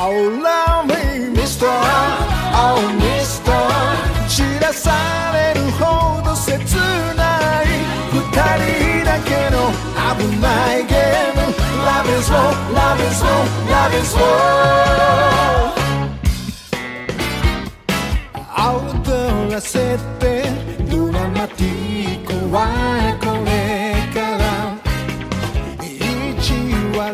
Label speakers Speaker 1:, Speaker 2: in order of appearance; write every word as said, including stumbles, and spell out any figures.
Speaker 1: Oh love me Mister Oh Mister 知らされるほど切ない二人だけの危ないゲーム Love is war Love is war Love is war 踊らせてドラマティックワイ